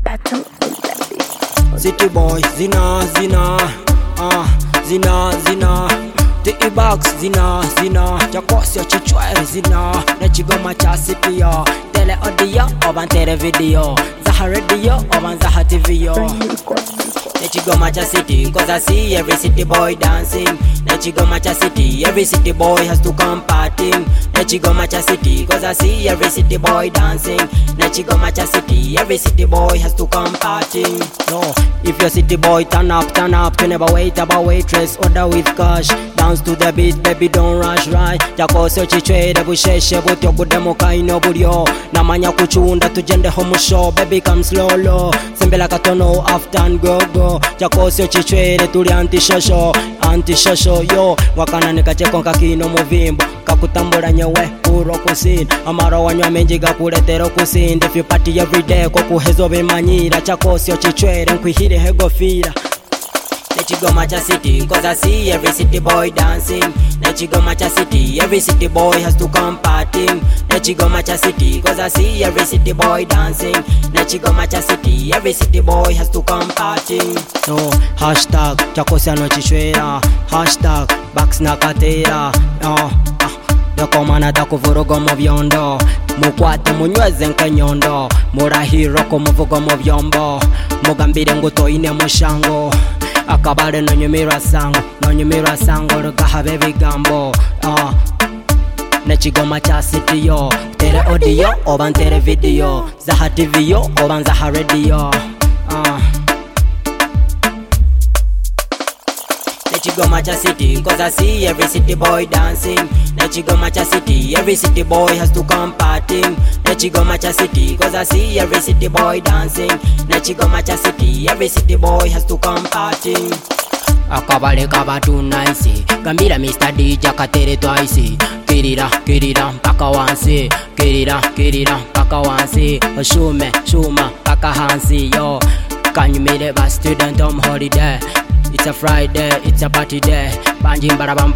battle on that beat. City boy, zina, zina. The box, zina. Chakosio chichwere zina. Nechigoma cha city yo. Tele audio, oban tele video. Zaha radio, oban Zaha TV yo. Nechigoma cha city, cause I see every city boy dancing. Nechigoma cha city, every city boy has to come partying. Nechigoma cha city, cause I see every city boy dancing. Nechigoma cha city, every city boy has to come partying. No, if you're city boy, turn up. You never wait about waitress, order with cash. Dance to the beat, baby, don't rush, right? Jakosio chichwere busheshe butyo kudemuka ino bulyo. Namanya kuchunda tujende homu show, baby come slow. Sembela katono after and go. Jakosio chichwere tuli anti-shosho yo. Wakana nikacheko kakino muvimbo kakutambula nyewe kuro kusini. Amaro wanywa menji gakuletero kusini. If you party every day kokuhezo bimanyira. Jakosio chichwere nkwihire hegofira. Nechigoma cha city, cause I see every city boy dancing. Nechigoma cha city, every city boy has to come partying. Nechigoma cha city, cause I see every city boy dancing. Nechigoma cha city, every city boy has to come partying. So, hashtag, Chakosio no chichwera. Hashtag, Bax nakatera. Dokomana takuvurugo mu byondo. Mukwate munyweze nkenyondo. Murahiro ko muvugo mu byombo. Mugambire ngutoine mushango. Akabale nonyumira sango lugahabe bigambo. Nechigoma cha city yo. Tere audio oban tere video. Zaha TV yo oban Zaha radio. Nechigoma cha city, cause I see every city boy dancing. Nechigoma cha city, every city boy has to come partying. Nechigoma cha city, cause I see every city boy dancing. Nechigoma cha city, every city boy has to come partying. Akabale kabatu nice. Gambira Mr. DJ katere twice. Kirira mpaka wansi. Kirira mpaka wansi. Shuma mpaka hansi yo. Kanyumire ba student on holiday. It's a Friday, it's a party day. Banjim barabam.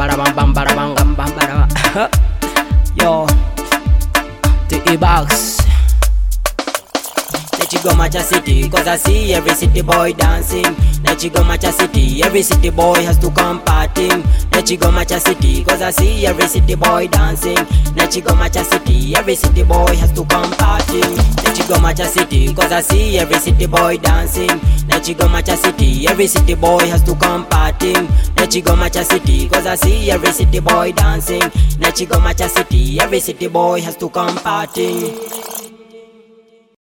Yo, the box. Nechigoma cha city, cause I see every city boy dancing. Nechigoma cha city, every city boy has to come partying. Nechigoma cha city, cause I see every city boy dancing. Nechigoma cha city, every city boy has to come partying. Nechigoma cha city, cause I see every city boy dancing. Nechigoma cha city, every city boy has to come partying. Nechigoma cha city, cause I see every city boy dancing. Nechigoma cha city, every city boy has to come partying.